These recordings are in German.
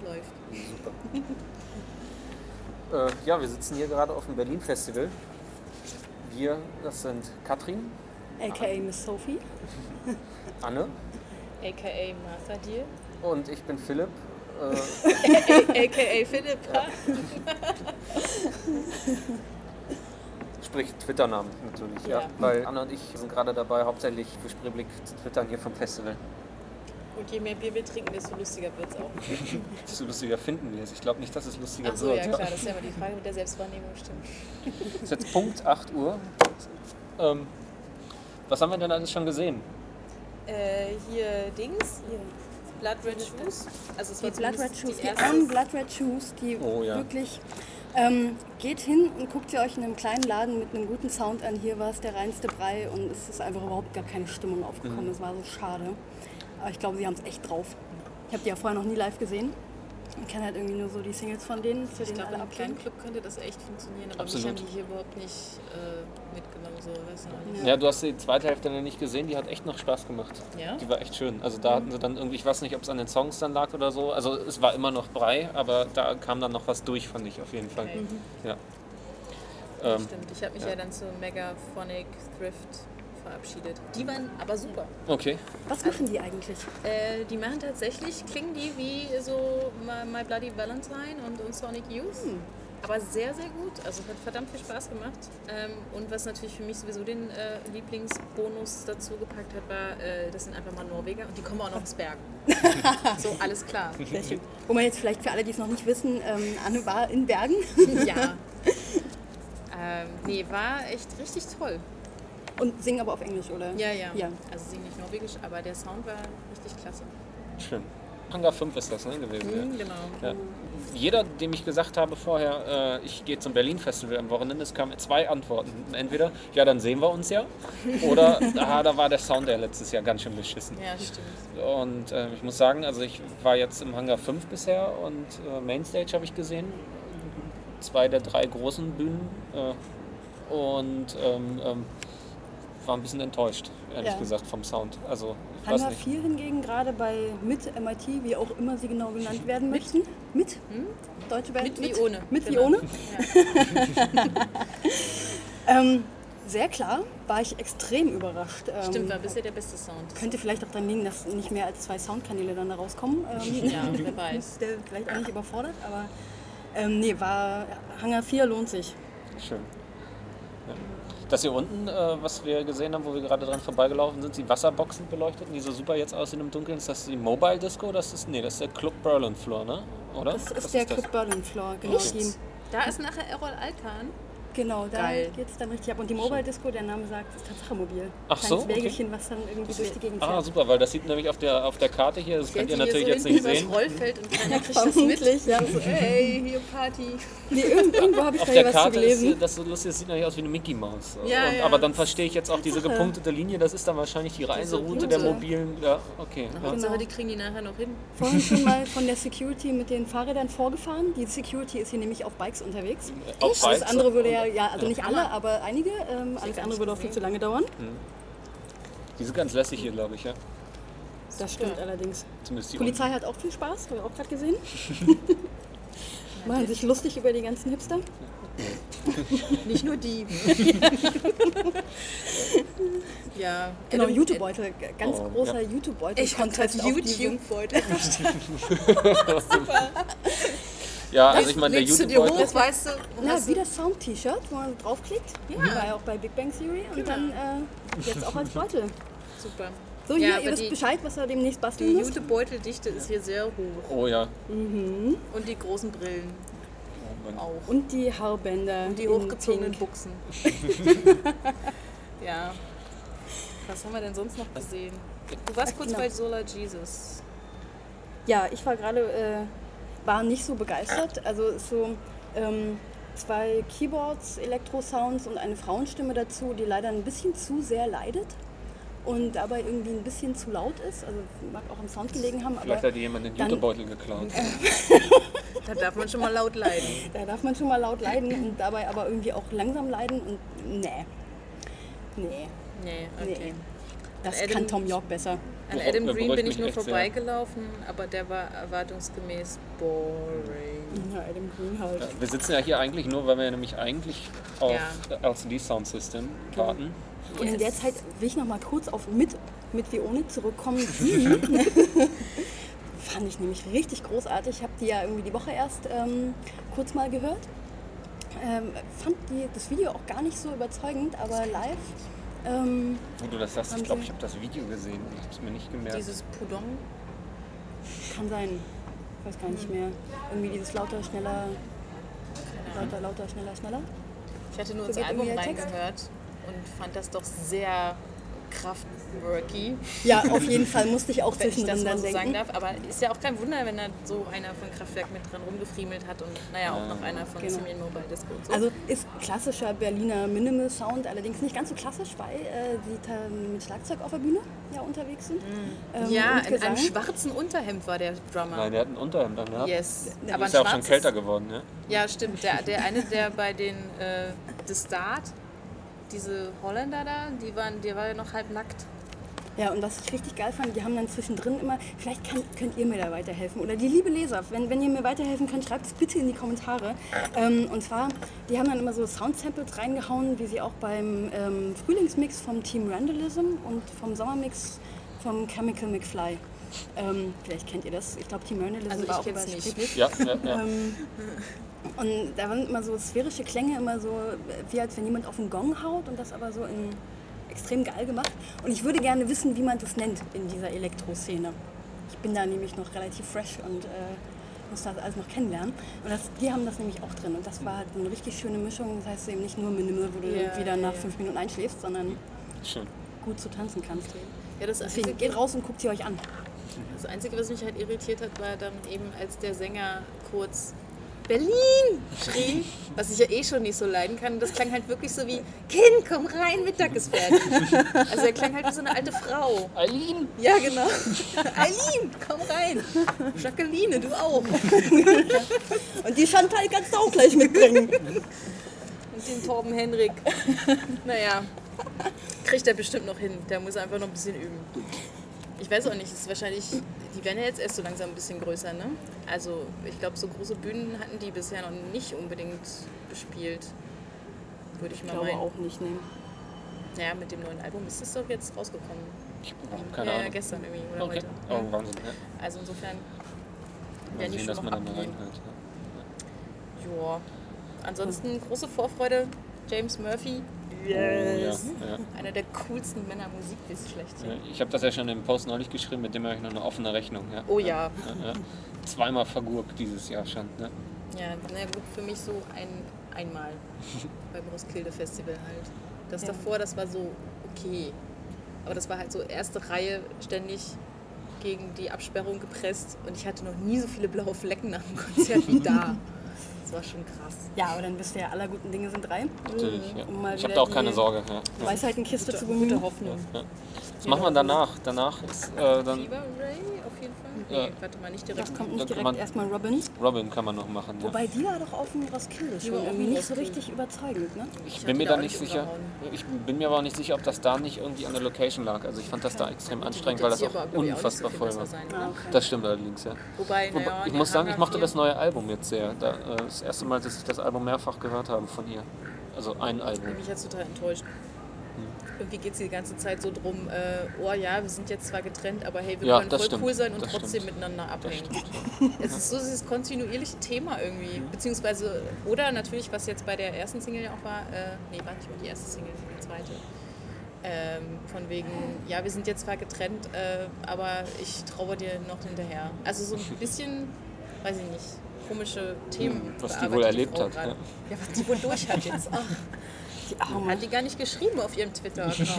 läuft. Super. Ja, wir sitzen hier gerade auf dem Berlin-Festival. Wir, das sind Katrin, A.k.a. Miss Sophie. Anne A.k.a. Martha Deal. und ich bin Philipp. A.k.a. Philipp. Sprich Twitter-Namen natürlich, ja. Weil Anne und ich sind gerade dabei, hauptsächlich für Spreeblick zu twittern hier vom Festival. Und je mehr Bier wir trinken, desto lustiger wird es auch. Desto lustiger finden wir es. Ich glaube nicht, dass es lustiger Ach so, wird. ja klar, das ist ja immer die Frage mit der Selbstwahrnehmung, stimmt. Es ist jetzt Punkt 8 Uhr. Was haben wir denn alles schon gesehen? Hier Dings, Blood Red Shoes. Also es Die war Blood Red zumindest Shoes, die erste- armen Blood Red Shoes, die Oh, ja. wirklich... geht hin und guckt ihr euch in einem kleinen Laden mit einem guten Sound an. Hier war es der reinste Brei und es ist einfach überhaupt gar keine Stimmung aufgekommen. Es war so schade. Aber ich glaube, sie haben es echt drauf. Ich habe die ja vorher noch nie live gesehen. Ich kenne halt irgendwie nur so die Singles von denen, für Ich den glaube, in alle einem kleinen abgehen. Club könnte das echt funktionieren, aber Absolut. mich haben die hier überhaupt nicht mitgenommen, so, weiß ich auch nicht. Ja, du hast die zweite Hälfte noch nicht gesehen, die hat echt noch Spaß gemacht. Ja? Die war echt schön. Also da hatten sie dann irgendwie, ich weiß nicht, ob es an den Songs dann lag oder so. Also es war immer noch Brei, aber da kam dann noch was durch, fand ich auf jeden Fall. Okay. Ja. Stimmt, ich habe mich ja dann zu Megaphonic Thrift verabschiedet. Die waren aber super. Okay. Was machen die eigentlich? Die machen tatsächlich, klingen die wie so My Bloody Valentine und Sonic Youth. Aber sehr, sehr gut. Also hat verdammt viel Spaß gemacht. Und was natürlich für mich sowieso den Lieblingsbonus dazu gepackt hat, war, das sind einfach mal Norweger und die kommen auch noch aus Bergen. So, alles klar. Sehr schön. Wo man jetzt vielleicht für alle, die es noch nicht wissen, Anne war in Bergen. Ja. Nee, war echt richtig toll. Und singen aber auf Englisch, oder? Ja, ja. Ja. Also singen nicht Norwegisch, aber der Sound war richtig klasse. Schön. Hangar 5 ist das, ne, gewesen. Ja. Genau. Ja. Jeder, dem ich gesagt habe vorher, ich gehe zum Berlin-Festival am Wochenende, es kamen 2 Antworten. Entweder, ja, dann sehen wir uns ja, oder, da war der Sound ja letztes Jahr ganz schön beschissen. Ja, stimmt. Und ich muss sagen, also ich war jetzt im Hangar 5 bisher und Mainstage habe ich gesehen, 2 der 3 großen Bühnen und war ein bisschen enttäuscht, ehrlich Ja. gesagt, vom Sound. Also, ich weiß Hangar nicht. 4 hingegen gerade bei MIT, MIT, wie auch immer sie genau genannt werden möchten. Mit? Deutsche Band? Mit wie ohne. Mit wie Genau. ohne? Ja. Sehr klar, war ich extrem überrascht. Stimmt, war bisher der beste Sound. Könnte vielleicht auch daran liegen, dass nicht mehr als 2 Soundkanäle dann da rauskommen. Ja, wer weiß. Der vielleicht auch nicht überfordert, aber nee, war Hangar 4 lohnt sich. Schön. Ja. Das hier unten, was wir gesehen haben, wo wir gerade dran vorbeigelaufen sind, die Wasserboxen beleuchtet, die so super jetzt aussehen im Dunkeln. Ist das die Mobile Disco? Das ist der Club Berlin Floor, ne? Oder? Das ist Was der das? Club Berlin Floor, genau. Echt? Da ist nachher Errol Alkan. Genau, da Geil. geht es dann richtig ab. Und die Mobile Disco, der Name sagt, ist Tatsache mobil. Ach so, Kleines okay. Wägelchen, was dann irgendwie durch die Gegend Ah, fährt. super, weil das sieht nämlich auf der Karte hier, das könnt ihr natürlich jetzt nicht sehen. Das Rollfeld und keiner kriegt das mit. Vermutlich, ja. So, hey, hier Party. Nee, irgendwo habe ich Auf da der hier was zu Karte gelesen. ist das so lustig, das sieht natürlich aus wie eine Mickey Maus. Ja, ja. Aber dann verstehe ich jetzt auch diese gepunktete Linie, das ist dann wahrscheinlich die Reiseroute der Route. mobilen. Ja, okay. Ja. Hauptsache, Genau. die kriegen die nachher noch hin. Vorhin schon mal von der Security mit den Fahrrädern vorgefahren. Die Security ist hier nämlich auf Bikes unterwegs. Auf Alles Bikes? andere würde ja, also nicht alle, aber einige. Alles andere würde auch viel zu lange dauern. Die sind ganz lässig hier, glaube ich, ja. Das stimmt allerdings. Zumindest die Polizei hat auch viel Spaß, habe ich auch gerade gesehen. Machen sich lustig über die ganzen Hipster. Nicht nur die. Ja, Genau, Adam- YouTube-Beutel, ganz Oh, großer ja. YouTube-Beutel. Ich hab grad Contest auf diesem- YouTube-Beutel. Ja, also ich meine, der Legst du dir YouTube-Beutel. hoch, weißt du? Na, wie das Sound-T-Shirt, wo man draufklickt. Ja. War ja auch bei Big Bang Theory. Und dann jetzt auch als Beutel. Super. So, Ja, hier, aber ihr wisst die- Bescheid, was ihr demnächst Die basteln müsst. YouTube-Beuteldichte ist hier sehr hoch. Oh ja. Und die großen Brillen Oh Mann. auch. Und die Haarbänder. Und die in hochgezogenen Pink. Buchsen. Ja. Was haben wir denn sonst noch gesehen? Du warst kurz Genau. bei Solar Jesus. Ja, ich war gerade, war nicht so begeistert. Also ist so 2 Keyboards, Elektro-Sounds und eine Frauenstimme dazu, die leider ein bisschen zu sehr leidet und dabei irgendwie ein bisschen zu laut ist. Also mag auch am Sound gelegen haben, Vielleicht aber hat dir jemand den dann- YouTube-Beutel geklaut. Da darf man schon mal laut leiden. da darf man schon mal laut leiden und dabei aber irgendwie auch langsam leiden und nee. Nee, okay. Nee. Das Adam- kann Tom York besser. An Adam Green beruhigt bin ich mich nur echt sehr. vorbeigelaufen, aber der war erwartungsgemäß boring. Ja, Adam Green halt. Ja, wir sitzen ja hier eigentlich nur, weil wir nämlich eigentlich auf LCD Sound System warten. Und in der Zeit will ich noch mal kurz auf mit wie ohne zurückkommen. Die fand ich nämlich richtig großartig. Ich habe die ja irgendwie die Woche erst kurz mal gehört. Fand das Video auch gar nicht so überzeugend, aber live. Wo du das sagst, ich glaube, ich habe das Video gesehen. Ich habe es mir nicht gemerkt. Dieses Pudong. Kann sein. Ich weiß gar nicht mehr. Irgendwie dieses lauter, schneller. Lauter, schneller. Ich hatte nur So ins geht Album irgendwie der Text. reingehört und fand das doch sehr kraftworky. Ja, auf jeden Fall musste ich auch Wenn ich das zwischendrin mal dann so sagen denken. darf. Aber ist ja auch kein Wunder, wenn da so einer von Kraftwerk mit dran rumgefriemelt hat und naja, auch noch einer von Genau. Simian Mobile Disco und so. Also ist klassischer Berliner Minimal Sound, allerdings nicht ganz so klassisch, weil die da mit Schlagzeug auf der Bühne ja unterwegs sind. ja, und in Gesang. einem schwarzen Unterhemd war der Drummer. Nein, der hat ein Unterhemd an gehabt. Yes. Ja, Aber Ist ein ja auch schon schwarzes- kälter geworden, ne? Ja, stimmt. Der eine, der bei den The Start, diese Holländer da, der war ja noch halb nackt. Ja, und was ich richtig geil fand, die haben dann zwischendrin immer, vielleicht könnt ihr mir da weiterhelfen. Oder die liebe Leser, wenn ihr mir weiterhelfen könnt, schreibt es bitte in die Kommentare. Und zwar, die haben dann immer so Sound-Samples reingehauen, wie sie auch beim Frühlingsmix vom Team Randalism und vom Sommermix vom Chemical McFly. Vielleicht kennt ihr das. Ich glaube, Team Randalism Also ich war auch kenn's über nicht. Sprichwort. Ja. Und da waren immer so sphärische Klänge, immer so, wie als wenn jemand auf den Gong haut und das aber so in extrem geil gemacht. Und ich würde gerne wissen, wie man das nennt in dieser Elektroszene. Ich bin da nämlich noch relativ fresh und muss das alles noch kennenlernen. Und die haben das nämlich auch drin. Und das war halt eine richtig schöne Mischung. Das heißt eben nicht nur Minimal, wo du wieder nach 5 Minuten einschläfst, sondern Schön. gut zu tanzen kannst. Ja, das Deswegen Einzige, geht raus und guckt sie euch an. das Einzige, was mich halt irritiert hat, war dann eben, als der Sänger kurz Berlin schrie, was ich ja eh schon nicht so leiden kann. Das klang halt wirklich so wie, Kind, komm rein, Mittag ist fertig. Also er klang halt wie so eine alte Frau. Eileen! Ja, genau. Eileen, komm rein. Jacqueline, du auch. Und die Chantal kannst du auch gleich mitbringen. Und den Torben Henrik. Naja, kriegt er bestimmt noch hin. Der muss einfach noch ein bisschen üben. Ich weiß auch nicht, es ist wahrscheinlich, die werden ja jetzt erst so langsam ein bisschen größer, ne? Also ich glaube, so große Bühnen hatten die bisher noch nicht unbedingt bespielt. Würde ich Ich mal glaube meinen. auch nicht, ne. Naja, mit dem neuen Album ist es doch jetzt rausgekommen. Ich habe keine Ja, Ahnung. gestern irgendwie oder Okay. heute. Oh, Wahnsinn. Ja. Also insofern Mal werden die sehen, schon dass noch man da mal abgehen. reinhört. Ja. Ansonsten große Vorfreude. James Murphy. Oh, ja. Ja. Einer der coolsten Männer Musikbiss schlechthin. Ja, ich habe das ja schon im Post neulich geschrieben, mit dem habe ich noch eine offene Rechnung. Ja. Oh ja. Ja. Zweimal vergurkt dieses Jahr schon. Ne? Ja, na gut, für mich so einmal beim Roskilde Festival halt. Das Ja. davor, das war so okay. Aber das war halt so erste Reihe ständig gegen die Absperrung gepresst und ich hatte noch nie so viele blaue Flecken nach dem Konzert wie da. Das war schon krass. Ja, aber dann wisst ihr ja, aller guten Dinge sind 3. Natürlich, ja. Um mal Ich habe wieder da auch keine die Sorge. Ja. Weisheitenkiste zu Gute bemühen. Hoffnung. Ja. Was machen wir danach? Danach ist dann Fever Ray auf jeden Fall? Nee, Ja. warte mal, nicht direkt. Das kommt Da nicht kann direkt man- erstmal Robin. Robin kann man noch machen. Ja. Wobei die war doch auf dem Roskilde Die schon war auch irgendwie im nicht so Roskilde. richtig überzeugend, ne? Ich hab bin die mir da da auch nicht nicht sicher. umgehauen. Ich bin mir aber auch nicht sicher, ob das da nicht irgendwie an der Location lag. Also ich fand das da extrem anstrengend, weil das Wird jetzt auch hier aber, glaub ich, unfassbar nicht so voll viel war. besser sein, Ah, ne? okay. Das stimmt allerdings, ja. Wobei, Wobei, naja, ich der muss sagen, ich Hangar mochte 4 das neue Album jetzt sehr. Das erste Mal, dass ich das Album mehrfach gehört habe von ihr. Also ein Album. Mich hat total enttäuscht. Irgendwie geht es die ganze Zeit so drum, oh ja, wir sind jetzt zwar getrennt, aber hey, wir Ja, können das voll stimmt. cool sein und Das trotzdem stimmt. miteinander Das abhängen. stimmt. Es ist so dieses kontinuierliche Thema irgendwie. Beziehungsweise, oder natürlich, was jetzt bei der ersten Single ja auch war, nee, war nicht mehr die erste Single, die zweite. Von wegen, ja, wir sind jetzt zwar getrennt, aber ich traue dir noch hinterher. Also so ein bisschen, weiß ich nicht, komische Themen. Was die bearbeitet wohl erlebt Frau hat, gerade. ja. Ja, was die wohl durch hat jetzt. Ach, Die Arme. hat die gar nicht geschrieben auf ihrem Twitter-Account.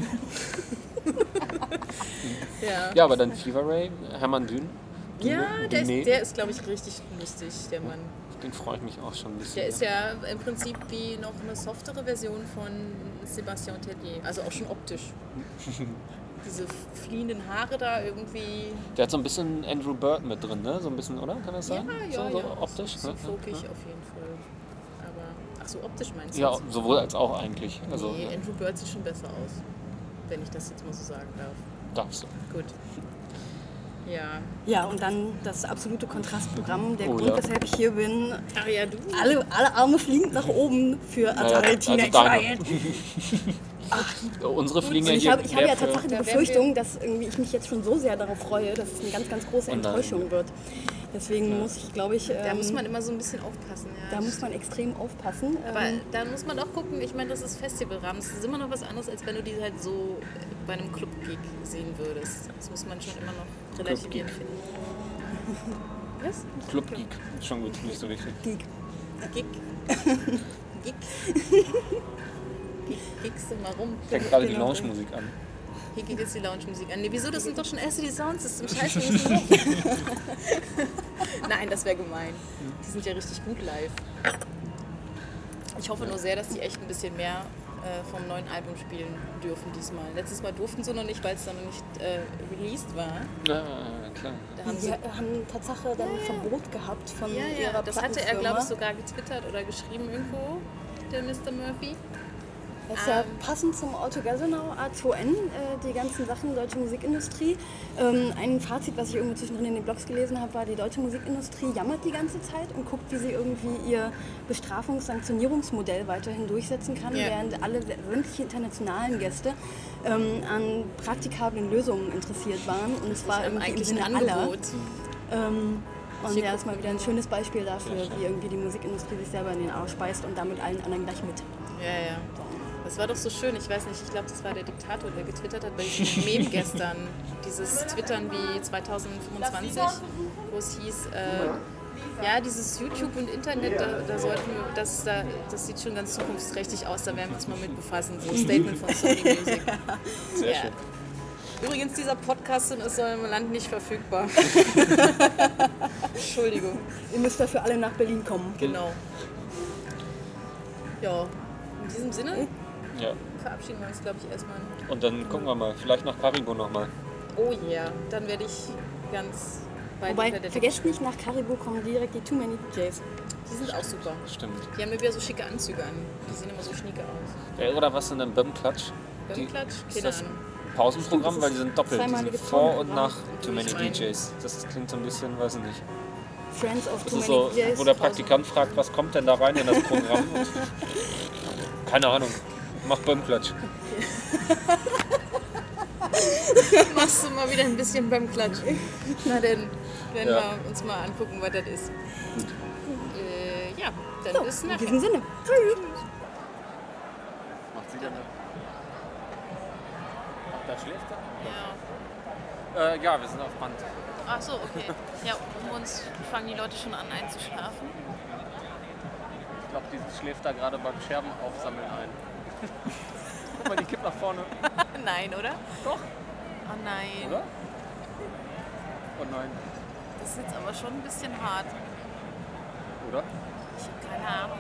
Ja. Ja, aber dann Fever Ray, Hermann Dün. Ja, Dune. der ist, glaube ich, richtig lustig, der Mann. Den freue ich mich auch schon ein bisschen. Der ist ja im Prinzip wie noch eine softere Version von Sébastien Tellier, also auch schon optisch. Diese fliehenden Haare da irgendwie, Der hat so ein bisschen Andrew Bird mit drin, ne? So ein bisschen, oder? Kann das sein? so optisch? So ne? folkig auf jeden Fall. Aber, ach so, optisch meinst du Ja, jetzt? sowohl als auch eigentlich. Also, Nee, Andrew Bird sieht schon besser aus, wenn ich das jetzt mal so sagen darf. Darfst du. Gut. Ja. Ja, und dann das absolute Kontrastprogramm. Der Oh, Grund, ja. weshalb ich hier bin. Ach ja, du. Alle Arme fliegen nach oben für Atari Teenage deine. Riot. Unsere fliegen Und ja ich hier habe ja mehr für- Tatsache die Da wären Befürchtung, dass irgendwie ich mich jetzt schon so sehr darauf freue, dass es eine ganz, ganz große Oh nein. Enttäuschung wird. Deswegen muss ich, glaube ich, Da muss man immer so ein bisschen aufpassen. Ja. da muss man extrem aufpassen. Aber da muss man auch gucken, ich meine, das ist Festivalrahmen. Das ist immer noch was anderes, als wenn du die halt so bei einem Club-Gig sehen würdest. Das muss man schon immer noch relativieren Club-Gig. finden. Was? Club Geek. Schon gut, nicht so wichtig. Geek. Gig. Gig. Gigst du mal rum. Fängt gerade die Genau. Lounge-Musik an. Hier geht jetzt die Lounge-Musik an. Nee, wieso? Das sind doch schon erst die Soundsystem. Scheiße, wir müssen weg. Nein, das wäre gemein. Die sind ja richtig gut live. Ich hoffe nur sehr, dass die echt ein bisschen mehr vom neuen Album spielen dürfen diesmal. Letztes Mal durften sie noch nicht, weil es dann noch nicht released war. Ja, klar. Da haben Die sie, haben Tatsache dann ein Verbot gehabt von ihrer das hatte er, Plattenfirma. glaube ich, sogar getwittert oder geschrieben irgendwo, der Mr. Murphy. Das ist ja passend zum All Together Now, A2N, die ganzen Sachen, deutsche Musikindustrie. Ein Fazit, was ich irgendwo zwischendrin in den Blogs gelesen habe, war, die deutsche Musikindustrie jammert die ganze Zeit und guckt, wie sie irgendwie ihr Bestrafungs-Sanktionierungsmodell weiterhin durchsetzen kann, Ja. während alle sämtliche internationalen Gäste an praktikablen Lösungen interessiert waren. Und es war irgendwie im eigentlich Sinne ein aller. Angebot. Und ja, das ist mal wieder ein schönes Beispiel dafür, Sehr schön. wie irgendwie die Musikindustrie sich selber in den Arsch beißt und damit allen anderen gleich mit. Ja. Das war doch so schön, ich weiß nicht, ich glaube, das war der Diktator, der getwittert hat bei diesem Meme gestern. Dieses Twittern wie 2025, wo es hieß, ja, dieses YouTube und Internet, da sollten wir, das sieht schon ganz zukunftsträchtig aus, da werden wir uns mal mit befassen. So Statement von Sony Music. Sehr Ja. schön. Übrigens, dieser Podcast ist so im Land nicht verfügbar. Entschuldigung. Ihr müsst dafür alle nach Berlin kommen. Genau. Ja, in diesem Sinne Ja. verabschieden wir uns, glaube ich, erstmal. Und dann gucken wir mal, vielleicht nach Caribou nochmal. Oh ja, dann werde ich ganz weit Wobei, unter der Decke. vergesst nicht, nach Caribou kommen direkt die Too Many DJs. Die sind auch super. Stimmt. Die haben mir wieder so schicke Anzüge an. Die sehen immer so schnieke aus. Ja, oder was in einem BIM-Klatsch? Bömmklatsch? Ist Keine das Ahnung. Pausenprogramm, Stimmt, das weil die sind doppelt. Die sind zweimalige vor und Pausenprogramm. nach Too Many Ich mein- DJs. Das klingt so ein bisschen, weiß ich nicht. Friends of Das Too ist Many so, DJs. wo der Praktikant fragt, was kommt denn da rein in das Programm? Keine Ahnung. Mach BIM-Klatsch. Machst du mal wieder ein bisschen beim Klatschen. Na denn, werden Ja. wir uns mal angucken, was das ist. Ja, dann bis In nachher. diesem Sinne. Tschüss. Macht sie denn? Ach, da schläft Ja. er? Ja, wir sind auf Band. Ach so, okay. Ja, um uns fangen die Leute schon an einzuschlafen. Ich glaube, die schläft da gerade beim Scherben aufsammeln ein. Guck mal, die kippt nach vorne. Nein, oder? Doch. Oh nein. Oder? Oh nein. Das ist jetzt aber schon ein bisschen hart. Oder? Ich habe keine Ahnung.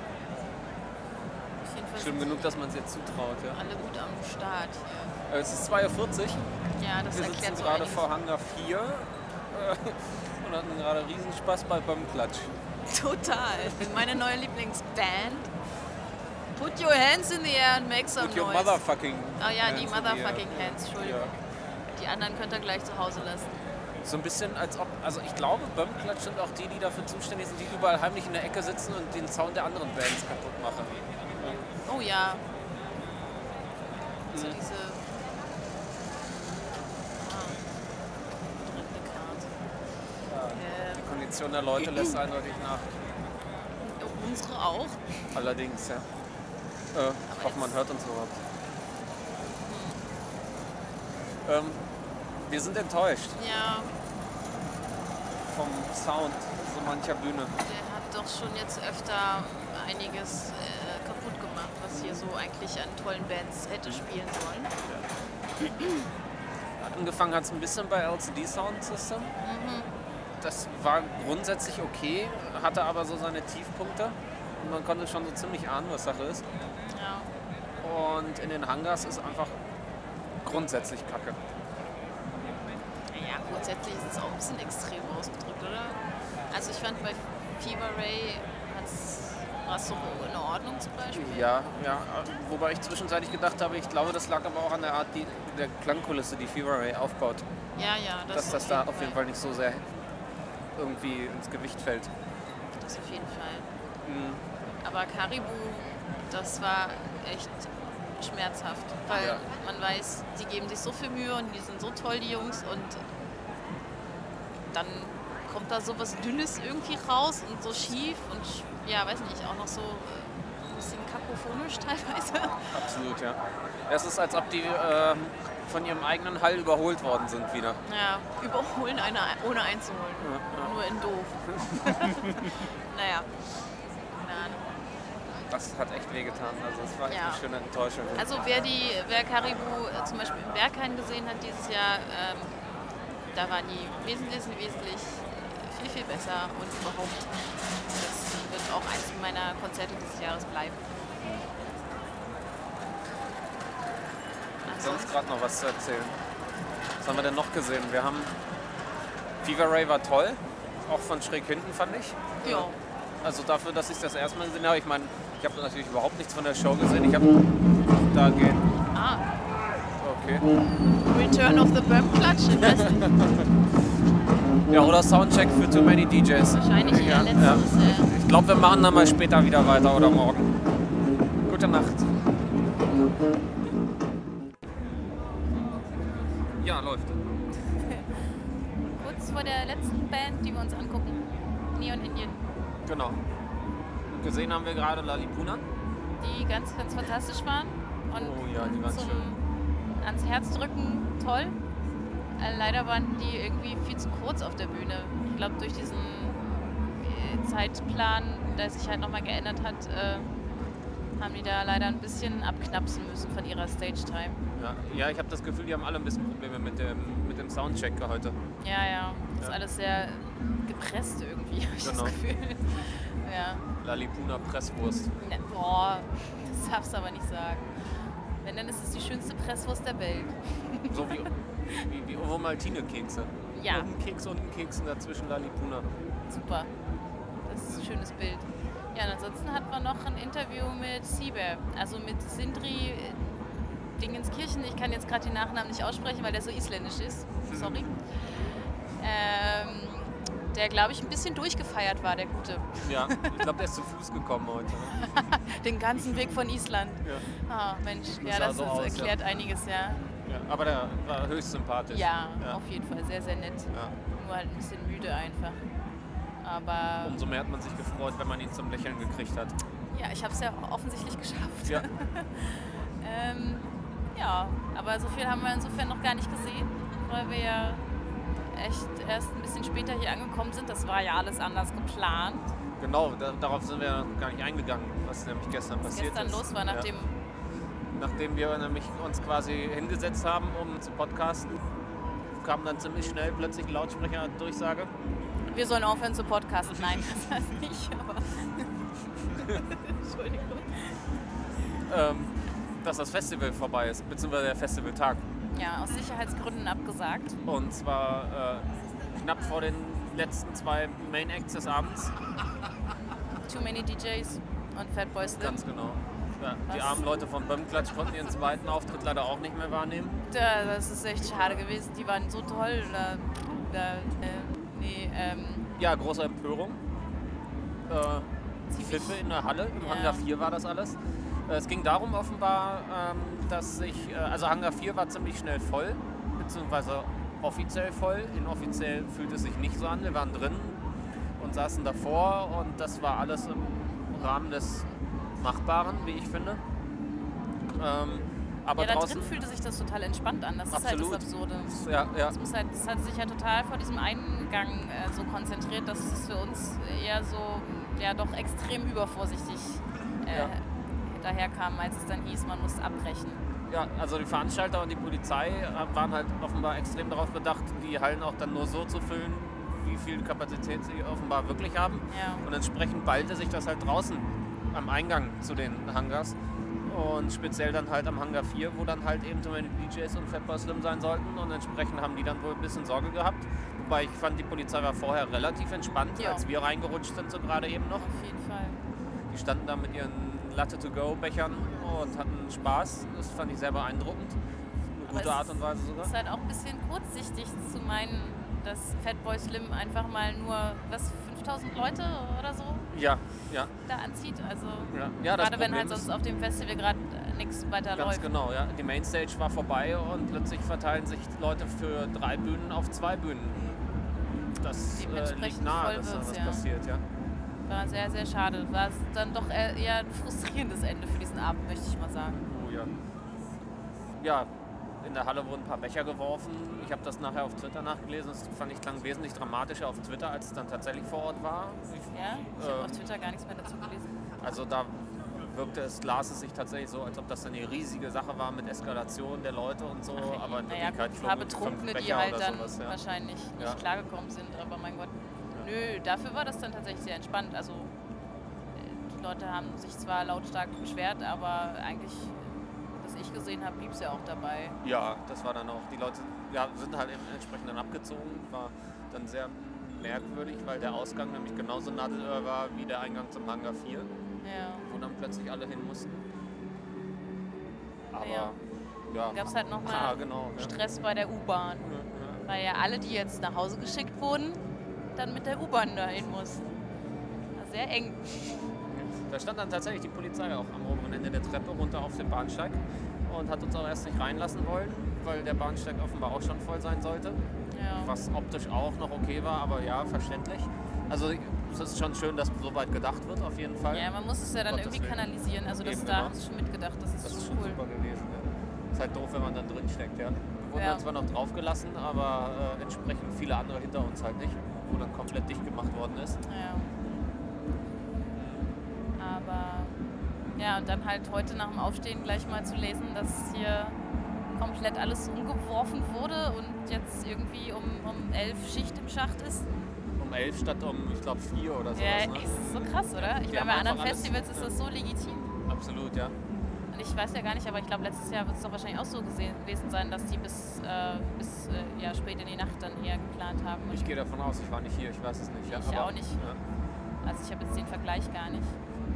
Auf jeden Fall Schlimm sind genug, dass man es jetzt zutraut. Ja. alle gut am Start hier. Es ist 2:40 Uhr. Ja, das Wir erklärt sitzen so gerade einiges. vor Hangar 4 und hatten gerade Riesenspaß beim Klatsch. Total. Meine neue Lieblingsband. Put your hands in the air and make some Put your noise. motherfucking Oh ja, die hands in the motherfucking air. hands, Entschuldigung. Ja. Die anderen könnt ihr gleich zu Hause lassen. So ein bisschen als ob, also ich glaube, Bömmklatsch sind auch die dafür zuständig sind, die überall heimlich in der Ecke sitzen und den Sound der anderen Bands kaputt machen. Oh ja. So diese... Die Kondition der Leute lässt eindeutig nach. Unsere auch. Allerdings, ja. Ich hoffe, man hört uns überhaupt. Wir sind enttäuscht Ja, vom Sound so mancher Bühne. der hat doch schon jetzt öfter einiges kaputt gemacht, was hier so eigentlich an tollen Bands hätte spielen sollen. Angefangen hat es ein bisschen bei LCD Sound System. Das war grundsätzlich okay, hatte aber so seine Tiefpunkte. Und man konnte schon so ziemlich ahnen, was Sache ist. Ja. Und in den Hangars ist einfach grundsätzlich Kacke. Ja, grundsätzlich ist es auch ein bisschen extrem ausgedrückt, oder? Also ich fand bei Fever Ray hat es War es so in Ordnung zum Beispiel? Ja, wobei ich zwischenzeitlich gedacht habe, ich glaube, das lag aber auch an der Art der Klangkulisse, die Fever Ray aufbaut. Ja, dass das da auf jeden Fall nicht so sehr irgendwie ins Gewicht fällt. Das auf jeden Fall. Aber Caribou, das war echt schmerzhaft, weil man weiß, die geben sich so viel Mühe und die sind so toll, die Jungs, und dann kommt da so was Dünnes irgendwie raus und so schief und weiß nicht, auch noch so ein bisschen kakophonisch teilweise. Absolut, ja. Es ist, als ob die von ihrem eigenen Hall überholt worden sind wieder. Ja, überholen einer ohne einzuholen. Ja. Nur in doof. Naja, keine Ahnung. Das hat echt wehgetan. Also es war echt eine schöne Enttäuschung. Also wer Caribou zum Beispiel im Berghain gesehen hat dieses Jahr, da waren die wesentlich viel besser, und überhaupt, das wird auch eins meiner Konzerte dieses Jahres bleiben. Sonst gerade noch was zu erzählen. Was haben wir denn noch gesehen? Wir haben Fever Ray war toll, auch von schräg hinten fand ich. Ja. Also dafür, dass ich das erste Mal gesehen habe. Ich meine, ich habe natürlich überhaupt nichts von der Show gesehen. Ich habe da gehen. Okay. Return of the Bump Clutch im Westen. Ja, oder Soundcheck für Too Many DJs. Wahrscheinlich eher letzteres. Ich glaube, wir machen dann mal später wieder weiter oder morgen. Gute Nacht. Ja, läuft. Kurz vor der letzten Band, die wir uns angucken. Neon Indian. Genau. Gesehen haben wir gerade Lalipuna. Die ganz fantastisch waren. Und die waren schön. Ans Herz drücken, toll. Leider waren die irgendwie viel zu kurz auf der Bühne. Ich glaube, durch diesen Zeitplan, der sich halt nochmal geändert hat, haben die da leider ein bisschen abknapsen müssen von ihrer Stage-Time. Ja, ich habe das Gefühl, die haben alle ein bisschen Probleme mit dem Soundcheck heute. Ja. Das ist alles sehr gepresst irgendwie, habe ich das Gefühl. Ja. Lalipuna Presswurst. Boah, das darfst du aber nicht sagen. Wenn, dann ist es die schönste Presswurst der Welt. So wie Ovomaltine-Kekse. Ja. Oben Keks, unten Keks und dazwischen Lalipuna. Super. Das ist ein schönes Bild. Ja, und ansonsten hatten wir noch ein Interview mit Sieber, also mit Sindri Dingenskirchen. Ich kann jetzt gerade den Nachnamen nicht aussprechen, weil der so isländisch ist. Sorry. Der, glaube ich, ein bisschen durchgefeiert war, der Gute. Ja, ich glaube, der ist zu Fuß gekommen heute. Den ganzen Weg von Island. Ja. Mensch, das erklärt einiges, ja. Aber der war höchst sympathisch. Ja, auf jeden Fall, sehr, sehr nett. Ja. Nur halt ein bisschen müde einfach. Aber umso mehr hat man sich gefreut, wenn man ihn zum Lächeln gekriegt hat. Ja, ich habe es ja offensichtlich geschafft. Ja. Aber so viel haben wir insofern noch gar nicht gesehen, weil wir ja echt erst ein bisschen später hier angekommen sind. Das war ja alles anders geplant. Genau, darauf sind wir gar nicht eingegangen, was nämlich gestern passiert ist. Was gestern los war, nachdem wir nämlich uns quasi hingesetzt haben, um zu podcasten, kam dann ziemlich schnell plötzlich Lautsprecher-Durchsage. Wir sollen aufhören zu podcasten. Nein, das heißt nicht, aber Entschuldigung. Dass das Festival vorbei ist, beziehungsweise der Festivaltag. Ja, aus Sicherheitsgründen abgesagt. Und zwar knapp vor den letzten 2 Main Acts des Abends. Too Many DJs und Fatboy Slim. Ganz genau. Ja, die armen Leute von Bumklatsch konnten ihren zweiten Auftritt leider auch nicht mehr wahrnehmen. Das ist echt schade gewesen. Die waren so toll. Ja, große Empörung. Pfiffe in der Halle. Im Hangar 4 war das alles. Es ging darum offenbar, dass also Hangar 4 war ziemlich schnell voll, beziehungsweise offiziell voll. Inoffiziell fühlte es sich nicht so an. Wir waren drin und saßen davor und das war alles im Rahmen des Machbaren, wie ich finde. Aber da drin fühlte sich das total entspannt an. Das absolut. Ist halt das Absurde. Ja. Das hat sich ja total vor diesem Eingang so konzentriert, dass es für uns eher so doch extrem übervorsichtig daherkam, als es dann hieß, man muss abbrechen. Ja, also die Veranstalter und die Polizei waren halt offenbar extrem darauf bedacht, die Hallen auch dann nur so zu füllen, wie viel Kapazität sie offenbar wirklich haben. Ja. Und entsprechend ballte sich das halt draußen am Eingang zu den Hangars. Und speziell dann halt am Hangar 4, wo dann halt eben Too Many DJs und Fatboy Slim sein sollten. Und entsprechend haben die dann wohl ein bisschen Sorge gehabt. Wobei ich fand, die Polizei war vorher relativ entspannt, als wir reingerutscht sind, so gerade eben noch. Auf jeden Fall. Die standen da mit ihren Latte-to-go-Bechern und hatten Spaß. Das fand ich sehr beeindruckend. Eine gute Art und Weise sogar. Es ist halt auch ein bisschen kurzsichtig zu meinen, dass Fatboy Slim einfach mal nur, 5.000 Leute oder so Ja. da anzieht. Also Ja, das gerade wenn halt Problem sonst auf dem Festival gerade nichts weiter Ganz läuft. genau, ja. Die Mainstage war vorbei und plötzlich verteilen sich Leute für 3 Bühnen auf 2 Bühnen. Das liegt Dementsprechend nahe, voll dass da wird's, was ja. passiert, ja. War sehr, sehr schade. War dann doch eher ein frustrierendes Ende für diesen Abend, möchte ich mal sagen. Oh ja. Ja, in der Halle wurden ein paar Becher geworfen. Ich habe das nachher auf Twitter nachgelesen. Das fand ich klang wesentlich dramatischer auf Twitter, als es dann tatsächlich vor Ort war. Ich habe auf Twitter gar nichts mehr dazu gelesen. Also da las es sich tatsächlich so, als ob das eine riesige Sache war mit Eskalation der Leute und so. Aber in Wirklichkeit ein paar Betrunkene, die halt dann sowas, ja. wahrscheinlich nicht klargekommen sind. Aber mein Gott, nö, dafür war das dann tatsächlich sehr entspannt. Also die Leute haben sich zwar lautstark beschwert, aber eigentlich, was ich gesehen habe, blieb es ja auch dabei. Ja, das war dann auch, die Leute sind halt eben entsprechend dann abgezogen. War dann sehr merkwürdig, weil der Ausgang nämlich genauso Nadelöhr war wie der Eingang zum Hangar 4. Wo dann plötzlich alle hin mussten. Aber Dann gab es halt nochmal Stress bei der U-Bahn. Weil ja alle, die jetzt nach Hause geschickt wurden, dann mit der U-Bahn dahin mussten. War sehr eng. Da stand dann tatsächlich die Polizei auch am oberen Ende der Treppe runter auf dem Bahnsteig und hat uns auch erst nicht reinlassen wollen, weil der Bahnsteig offenbar auch schon voll sein sollte. Was optisch auch noch okay war, aber ja, verständlich. Also es ist schon schön, dass so weit gedacht wird, auf jeden Fall. Ja, man muss es ja dann irgendwie kanalisieren. Also da haben sie schon mitgedacht, das ist schon cool. Super gewesen. Ja. Ist halt doof, wenn man dann drin steckt. Ja. Wir wurden dann zwar noch draufgelassen, aber entsprechend viele andere hinter uns halt nicht, wo dann komplett dicht gemacht worden ist. Ja. Aber und dann halt heute nach dem Aufstehen gleich mal zu lesen, dass hier komplett alles umgeworfen wurde und jetzt irgendwie um 11 Schicht im Schacht ist. Um 11 statt ich glaube 4 oder so. Ja, ne? Ist so krass, oder? Ich meine, bei anderen Festivals ist das so legitim. Absolut, ja. Und ich weiß ja gar nicht, aber ich glaube, letztes Jahr wird es doch wahrscheinlich auch so gewesen sein, dass die bis spät in die Nacht dann hier geplant haben. Ich gehe davon aus, ich war nicht hier, ich weiß es nicht. Ja, ich auch nicht. Ja. Also ich habe jetzt den Vergleich gar nicht.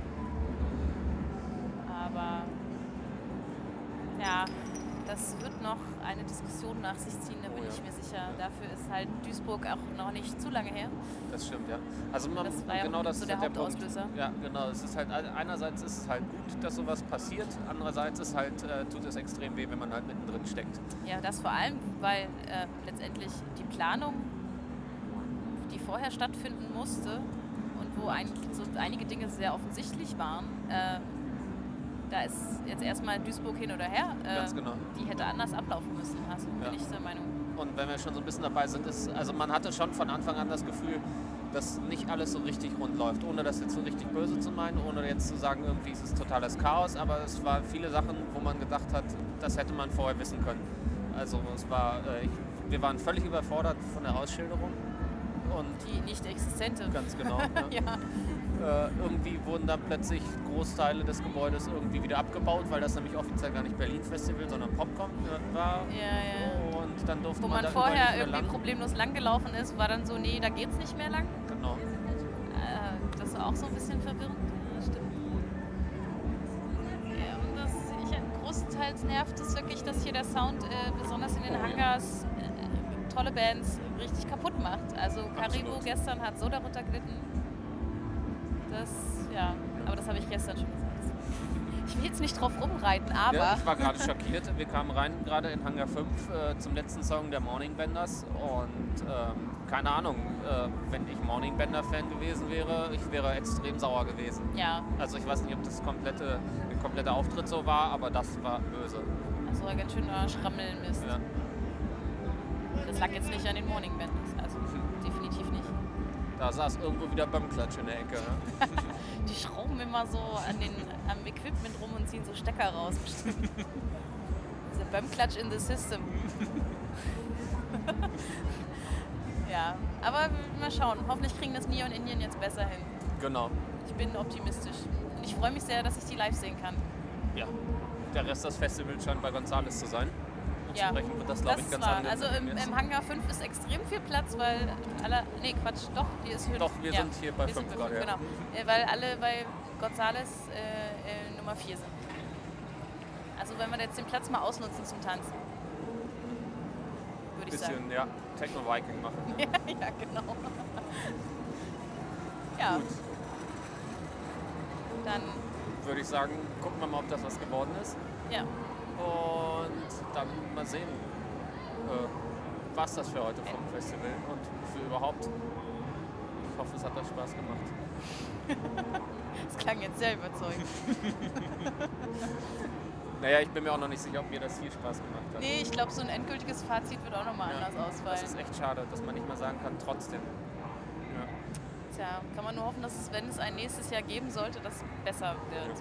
Aber ja, das wird noch eine Diskussion nach sich ziehen, da bin ich mir sicher. Dafür ist halt Duisburg auch noch nicht zu lange her. Das stimmt, ja. Also das war ja das so ist der halt Hauptauslöser. Ja, genau. Es ist halt, einerseits ist es halt gut, dass sowas passiert, andererseits ist halt, tut es extrem weh, wenn man halt mittendrin steckt. Ja, das vor allem, weil letztendlich die Planung, die vorher stattfinden musste und wo einige Dinge sehr offensichtlich waren, da ist jetzt erstmal Duisburg hin oder her. Ganz genau. Die hätte anders ablaufen müssen, also bin ich der Meinung. Und wenn wir schon so ein bisschen dabei sind, also man hatte schon von Anfang an das Gefühl, dass nicht alles so richtig rund läuft, ohne das jetzt so richtig böse zu meinen, ohne jetzt zu sagen, irgendwie ist es totales Chaos, aber es waren viele Sachen, wo man gedacht hat, das hätte man vorher wissen können. Also wir waren völlig überfordert von der Ausschilderung. Und die nicht existente. Ganz genau. Ja. Irgendwie wurden dann plötzlich Großteile des Gebäudes irgendwie wieder abgebaut, weil das nämlich offiziell gar nicht Berlin Festival, sondern Popcorn war. Ja. Und dann durfte wo man man da vorher irgendwie problemlos lang gelaufen ist, war dann so, nee, da geht's nicht mehr lang. Genau. Das war auch so ein bisschen verwirrend. Ja, stimmt. Ja, und großteils nervt es wirklich, dass hier der Sound, besonders in den Hangars, tolle Bands richtig kaputt macht. Also Caribou gestern hat so darunter gelitten. Aber das habe ich gestern schon gesagt. Ich will jetzt nicht drauf rumreiten, aber... Ja, ich war gerade schockiert. Wir kamen rein, gerade in Hangar 5, zum letzten Song der Morning Benders. Und keine Ahnung, wenn ich Morning Bender Fan gewesen wäre, ich wäre extrem sauer gewesen. Ja. Also ich weiß nicht, ob das der komplette Auftritt so war, aber das war böse. Also ganz schön Schrammeln Mist. Ja. Das lag jetzt nicht an den Morning Benders, also definitiv nicht. Da saß irgendwo wieder Bömmklatsch in der Ecke. Ne? Die schrauben immer so am Equipment rum und ziehen so Stecker raus. Dieser Bömmklatsch in the system. Ja, aber mal schauen. Hoffentlich kriegen das Neon Indian jetzt besser hin. Genau. Ich bin optimistisch. Und ich freue mich sehr, dass ich die live sehen kann. Ja, der Rest des Festivals scheint bei Gonzales zu sein. Entsprechend wird das, glaube ich, ganz angenehm. Also im Hangar 5 ist extrem viel Platz, weil die ist Höhe. Doch, wir sind hier bei 5 gerade. Genau. Weil Gonzales Nummer 4 sind. Also wenn wir jetzt den Platz mal ausnutzen zum Tanzen. Würde ich sagen. Bisschen, ja, Techno-Viking machen. Ja, genau. Ja. Gut. Dann, Würde ich sagen, gucken wir mal, ob das was geworden ist. ja. Und dann mal sehen, was das für heute vom Festival und für überhaupt. Ich hoffe, es hat euch Spaß gemacht. Das klang jetzt sehr überzeugend. Naja, ich bin mir auch noch nicht sicher, ob mir das viel Spaß gemacht hat. Nee, ich glaube, so ein endgültiges Fazit wird auch nochmal anders ausfallen. Das ist echt schade, dass man nicht mal sagen kann, trotzdem. Ja. Tja, kann man nur hoffen, dass es, wenn es ein nächstes Jahr geben sollte, das besser wird.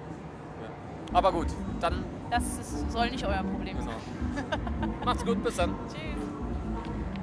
Ja. Aber gut, dann Das soll nicht euer Problem sein. Macht's gut, bis dann. Tschüss.